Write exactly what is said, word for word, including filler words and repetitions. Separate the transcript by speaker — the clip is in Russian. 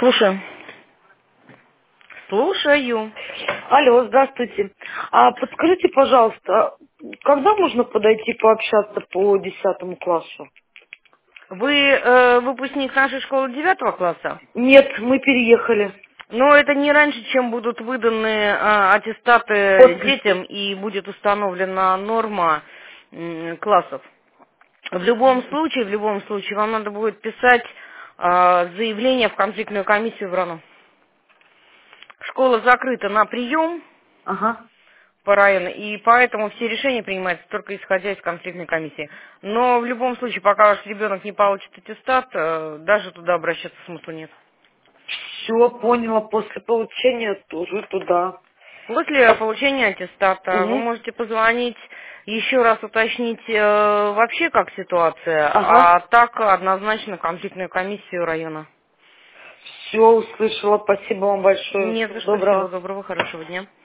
Speaker 1: Слушаю. Слушаю.
Speaker 2: Алло, здравствуйте. А подскажите, пожалуйста, когда можно подойти пообщаться по десятому классу?
Speaker 1: Вы э, выпускник нашей школы девятого класса?
Speaker 2: Нет, мы переехали.
Speaker 1: Но это не раньше, чем будут выданы э, аттестаты
Speaker 2: Подпись.
Speaker 1: детям и будет установлена норма м, классов. В любом случае, в любом случае, вам надо будет писать э, заявление в конфликтную комиссию в РАНу. Школа закрыта на прием
Speaker 2: Ага.
Speaker 1: по району, и поэтому все решения принимаются только исходя из конфликтной комиссии. Но в любом случае, пока ваш ребенок не получит аттестат, э, даже туда обращаться смысла нет.
Speaker 2: Все, поняла. После получения тоже туда.
Speaker 1: После получения аттестата вы
Speaker 2: Угу.
Speaker 1: можете позвонить, еще раз уточнить э, вообще как ситуация,
Speaker 2: Ага.
Speaker 1: а так однозначно конфликтную комиссию района.
Speaker 2: Все услышала. Спасибо вам большое.
Speaker 1: Не
Speaker 2: Всего
Speaker 1: за что, всего
Speaker 2: доброго.
Speaker 1: доброго, хорошего дня.